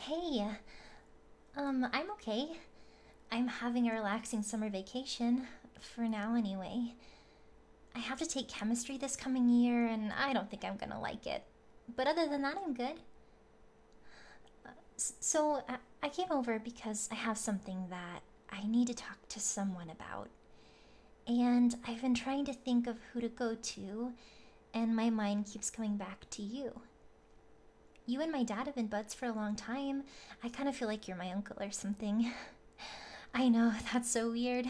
Hey, I'm okay. I'm having a relaxing summer vacation, for now anyway. I have to take chemistry this coming year, and I don't think I'm gonna like it. But other than that, I'm good. So I came over because I have something that I need to talk to someone about. And I've been trying to think of who to go to, and my mind keeps coming back to you. You and my dad have been buds for a long time. I kind of feel like you're my uncle or something. I know, that's so weird.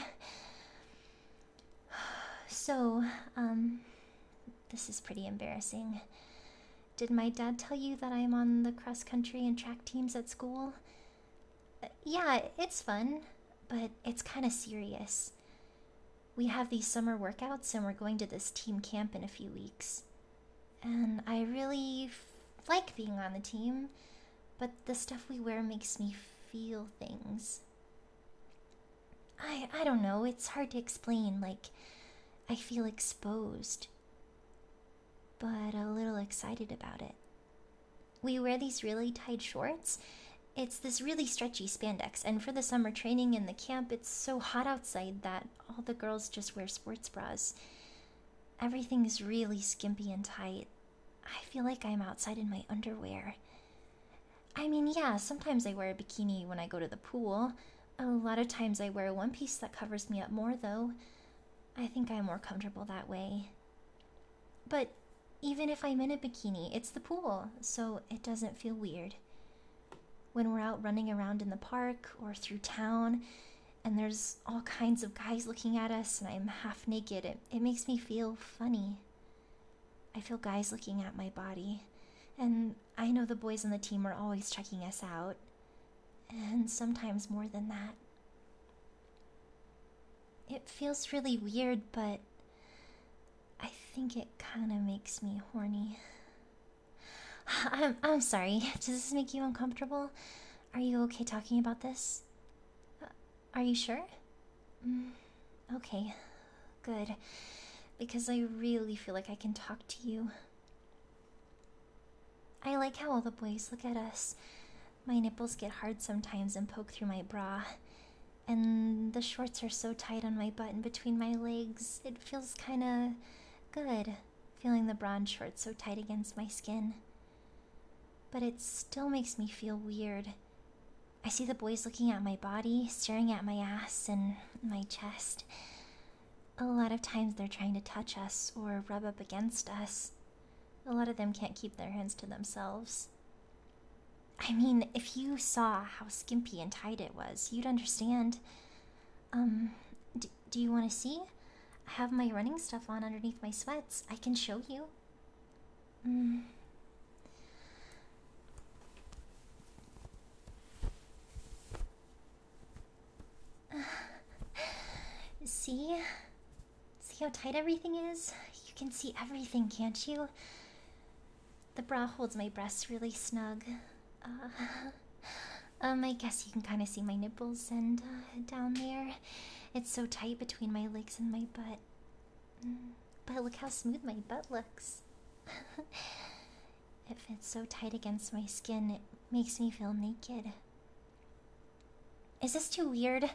So, um, this is pretty embarrassing. Did my dad tell you that I'm on the cross country and track teams at school? Yeah, it's fun, but it's kind of serious. We have these summer workouts and we're going to this team camp in a few weeks. And I really like being on the team, but the stuff we wear makes me feel things. I don't know, it's hard to explain. Like, I feel exposed, but a little excited about it. We wear these really tight shorts. It's this really stretchy spandex, and for the summer training in the camp, it's so hot outside that all the girls just wear sports bras. Everything is really skimpy and tight. I feel like I'm outside in my underwear. I mean, yeah, sometimes I wear a bikini when I go to the pool. A lot of times I wear a one piece that covers me up more, though. I think I'm more comfortable that way. But even if I'm in a bikini, it's the pool, so it doesn't feel weird. When we're out running around in the park or through town, and there's all kinds of guys looking at us, and I'm half naked, it makes me feel funny. I feel guys looking at my body, and I know the boys on the team are always checking us out, and sometimes more than that. It feels really weird, but I think it kind of makes me horny. I'm sorry. Does this make you uncomfortable? Are you okay talking about this? Are you sure? Mm, okay, good. Because I really feel like I can talk to you. I like how all the boys look at us. My nipples get hard sometimes and poke through my bra. And the shorts are so tight on my butt and between my legs. It feels kinda good, feeling the bra and shorts so tight against my skin. But it still makes me feel weird. I see the boys looking at my body, staring at my ass and my chest. A lot of times they're trying to touch us or rub up against us. A lot of them can't keep their hands to themselves. I mean, if you saw how skimpy and tight it was, you'd understand. Do you want to see? I have my running stuff on underneath my sweats. I can show you. Mm. See? See how tight everything is? You can see everything, can't you? The bra holds my breasts really snug. I guess you can kind of see my nipples and down there. It's so tight between my legs and my butt. But look how smooth my butt looks. It fits so tight against my skin, it makes me feel naked. Is this too weird?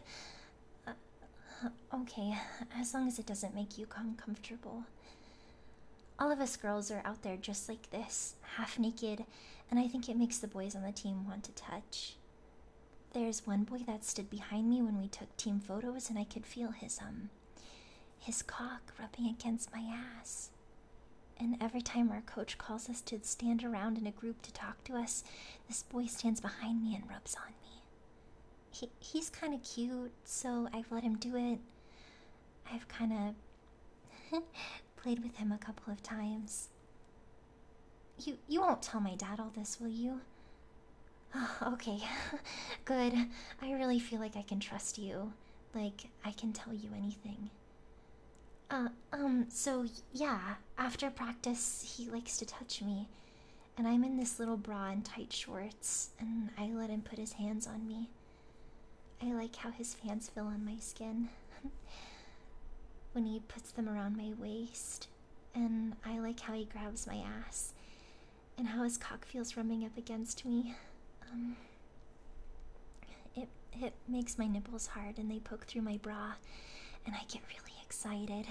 Okay, as long as it doesn't make you uncomfortable. All of us girls are out there just like this, half naked, and I think it makes the boys on the team want to touch. There's one boy that stood behind me when we took team photos, and I could feel his cock rubbing against my ass. And every time our coach calls us to stand around in a group to talk to us, this boy stands behind me and rubs on me. He's kind of cute, so I've let him do it. I've kind of played with him a couple of times. You won't tell my dad all this, will you? Okay, good. I really feel like I can trust you. Like, I can tell you anything. So yeah, after practice, he likes to touch me. And I'm in this little bra and tight shorts, and I let him put his hands on me. I like how his hands feel on my skin. When he puts them around my waist, and I like how he grabs my ass, and how his cock feels rubbing up against me. It makes my nipples hard and they poke through my bra, and I get really excited.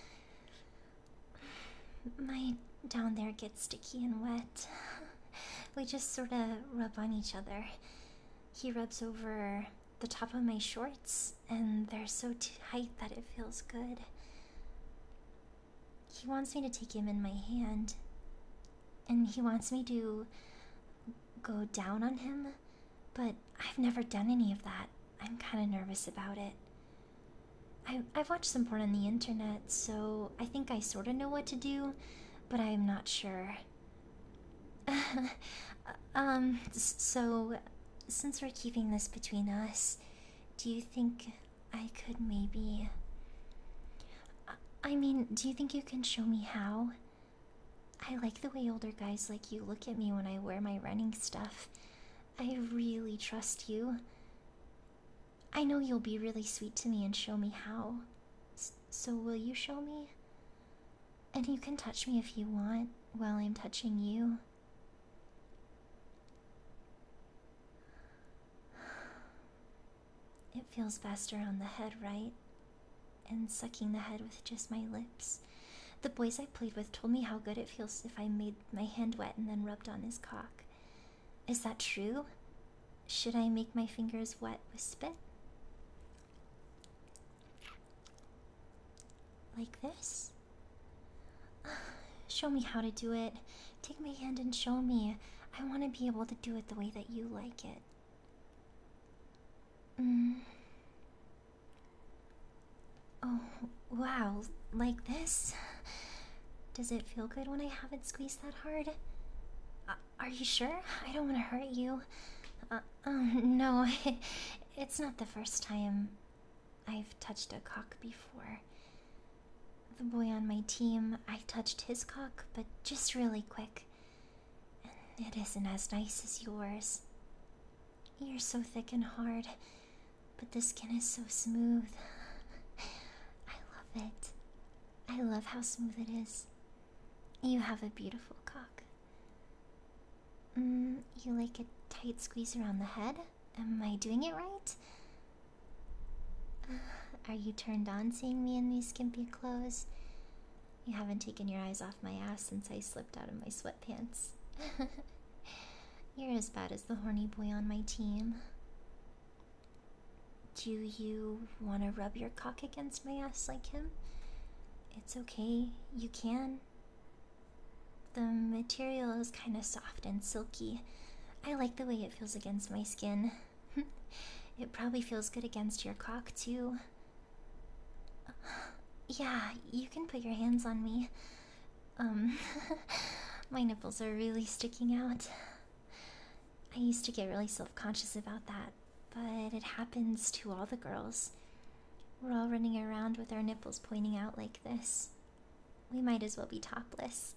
My down there gets sticky and wet. We just sort of rub on each other. He rubs over the top of my shorts, and they're so tight that it feels good. He wants me to take him in my hand, and he wants me to go down on him, but I've never done any of that. I'm kind of nervous about it. I've watched some porn on the internet, so I think I sort of know what to do, but I'm not sure. So, since we're keeping this between us, do you think I could maybe... I mean, do you think you can show me how? I like the way older guys like you look at me when I wear my running stuff. I really trust you. I know you'll be really sweet to me and show me how. So will you show me? And you can touch me if you want while I'm touching you. It feels best around the head, right? And sucking the head with just my lips. The boys I played with told me how good it feels if I made my hand wet and then rubbed on his cock. Is that true? Should I make my fingers wet with spit? Like this? Show me how to do it. Take my hand and show me. I want to be able to do it the way that you like it. Oh, wow. Like this? Does it feel good when I have it squeezed that hard? Are you sure? I don't want to hurt you. No, it's not the first time I've touched a cock before. The boy on my team, I touched his cock, but just really quick. And it isn't as nice as yours. You're so thick and hard, but the skin is so smooth. I love it. I love how smooth it is. You have a beautiful cock. You like a tight squeeze around the head? Am I doing it right? Are you turned on seeing me in these skimpy clothes? You haven't taken your eyes off my ass since I slipped out of my sweatpants. You're as bad as the horny boy on my team. Do you want to rub your cock against my ass like him? It's okay, you can. The material is kind of soft and silky. I like the way it feels against my skin. It probably feels good against your cock, too. Yeah, you can put your hands on me. My nipples are really sticking out. I used to get really self-conscious about that, but it happens to all the girls. We're all running around with our nipples pointing out like this. We might as well be topless.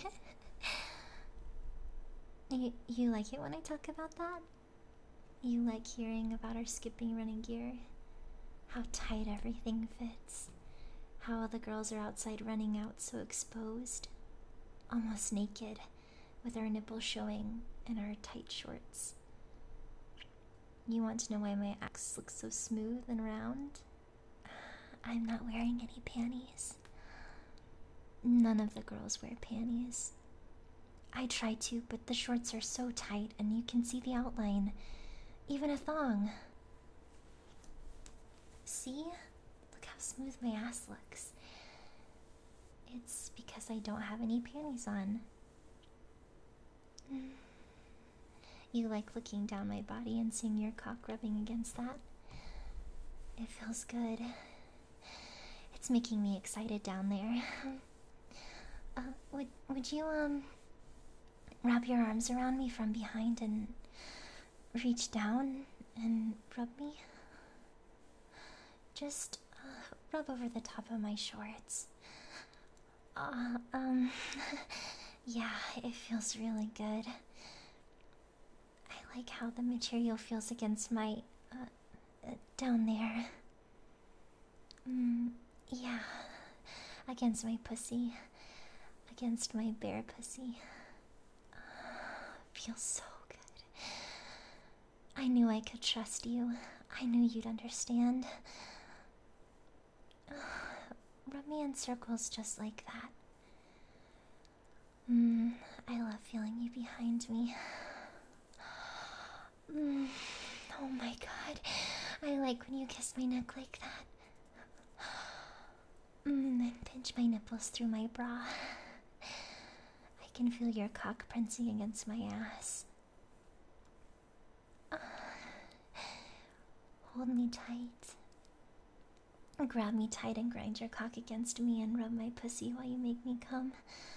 You like it when I talk about that? You like hearing about our skipping running gear? How tight everything fits. How all the girls are outside running out so exposed. Almost naked, with our nipples showing and our tight shorts. You want to know why my ass looks so smooth and round? I'm not wearing any panties. None of the girls wear panties. I try to, but the shorts are so tight and you can see the outline. Even a thong. See? Look how smooth my ass looks. It's because I don't have any panties on. You like looking down my body and seeing your cock rubbing against that? It feels good. It's making me excited down there. Would you, wrap your arms around me from behind and reach down and rub me? Just, rub over the top of my shorts. Yeah, it feels really good. I like how the material feels against my, down there. Yeah, against my pussy. Against my bare pussy. Feels so good. I knew I could trust you. I knew you'd understand. Rub me in circles just like that. I love feeling you behind me. Oh my god. I like when you kiss my neck like that. And pinch my nipples through my bra. I can feel your cock prancing against my ass. Hold me tight. Grab me tight and grind your cock against me and rub my pussy while you make me come.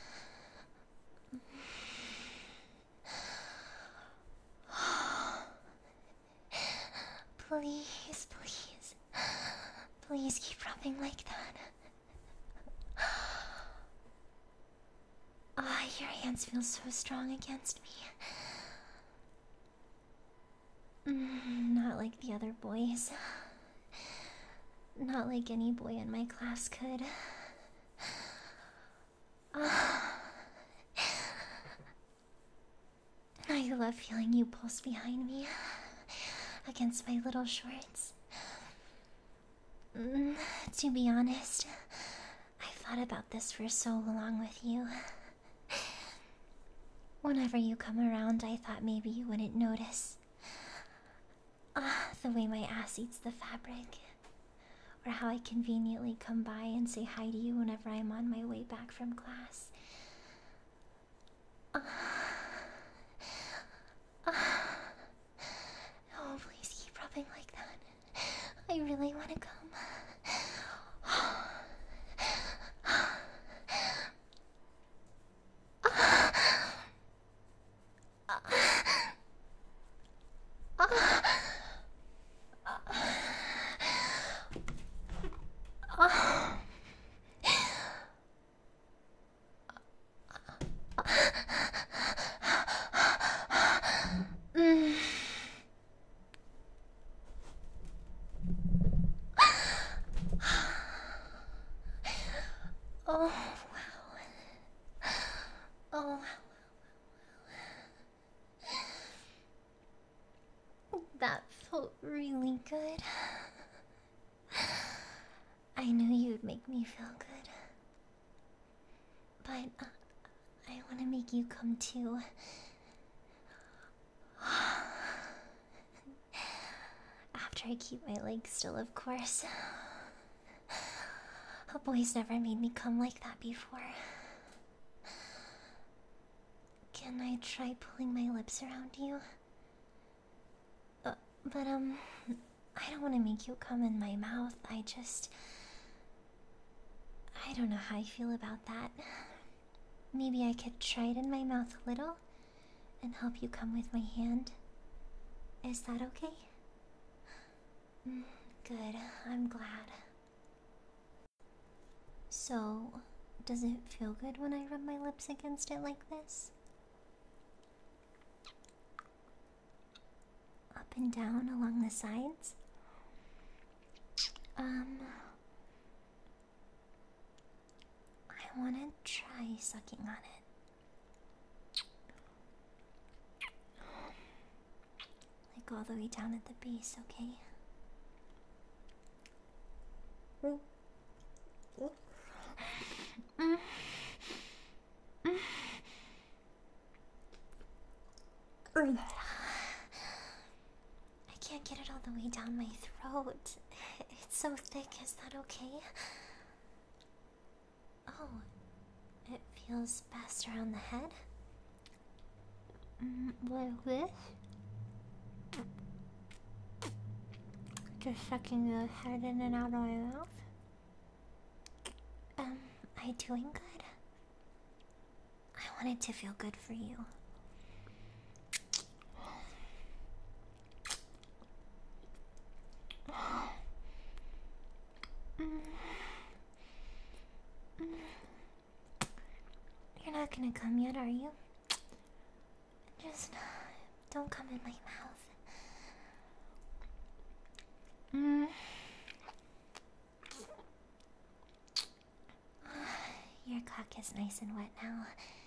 Please, please. Please keep rubbing like that. Your hands feel so strong against me. Not like the other boys. Not like any boy in my class could. I love feeling you pulse behind me against my little shorts. To be honest, I thought about this for so long with you. Whenever you come around, I thought maybe you wouldn't notice. The way my ass eats the fabric. Or how I conveniently come by and say hi to you whenever I'm on my way back from class. Oh, please keep rubbing like that. I really want to come. Oh, wow. Oh, that felt really good. I knew you'd make me feel good. But I want to make you come too. After I keep my legs still, of course. A boy's never made me come like that before. Can I try pulling my lips around you? But I don't want to make you come in my mouth. I don't know how I feel about that. Maybe I could try it in my mouth a little and help you come with my hand. Is that okay? Good, I'm glad. So, does it feel good when I rub my lips against it like this? Up and down along the sides? I want to try sucking on it. Like all the way down at the base, okay? I can't get it all the way down my throat. It's so thick, is that okay? Oh, it feels best around the head? Like this? Just sucking the head in and out of my mouth? Am I doing good? I want it to feel good for you. You're not gonna come yet, are you? Just don't come in my mouth. Your cock is nice and wet now.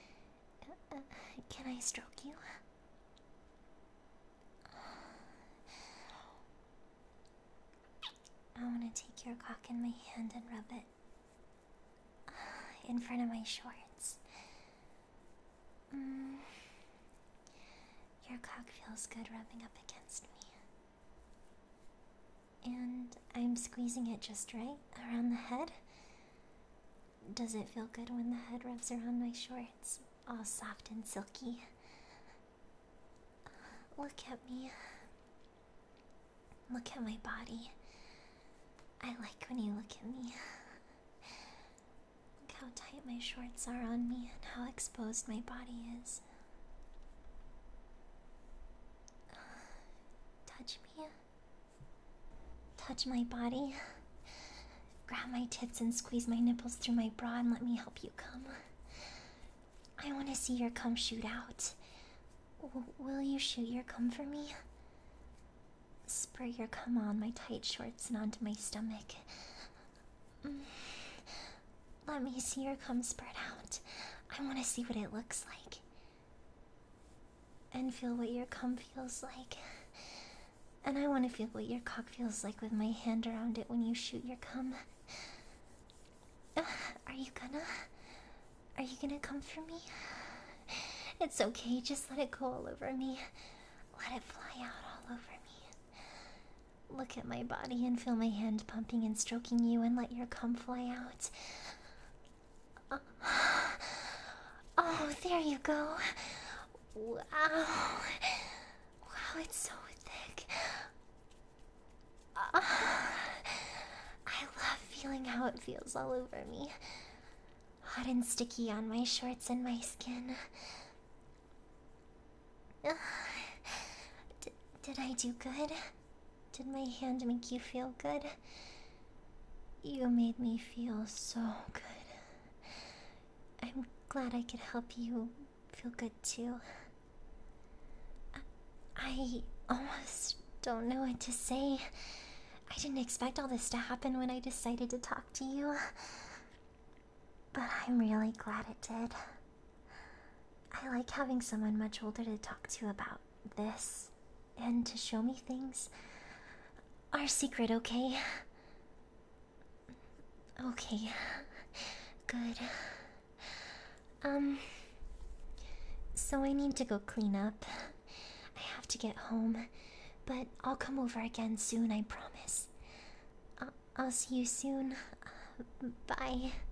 Can I stroke you? take your cock in my hand and rub it in front of my shorts. Your cock feels good rubbing up against me. And I'm squeezing it just right around the head. Does it feel good when the head rubs around my shorts? All soft and silky. Look at me. Look at my body. I like when you look at me. Look how tight my shorts are on me and how exposed my body is. Touch me. Touch my body. Grab my tits and squeeze my nipples through my bra and let me help you come. I want to see your cum shoot out. Will you shoot your cum for me? Spray your cum on my tight shorts and onto my stomach. Let me see your cum spread out. I want to see what it looks like. And feel what your cum feels like. And I want to feel what your cock feels like with my hand around it when you shoot your cum. Are you gonna come for me? It's okay, just let it go all over me. Let it fly out all over me. Look at my body and feel my hand pumping and stroking you and let your cum fly out. Oh, there you go. Wow. Wow, it's so thick. I love feeling how it feels all over me. Hot and sticky on my shorts and my skin. Did I do good? Did my hand make you feel good? You made me feel so good. I'm glad I could help you feel good too. I almost don't know what to say. I didn't expect all this to happen when I decided to talk to you. But I'm really glad it did. I like having someone much older to talk to about this and to show me things. Our secret, okay? Okay. Good. So I need to go clean up. I have to get home, but I'll come over again soon, I promise. I'll see you soon. Bye.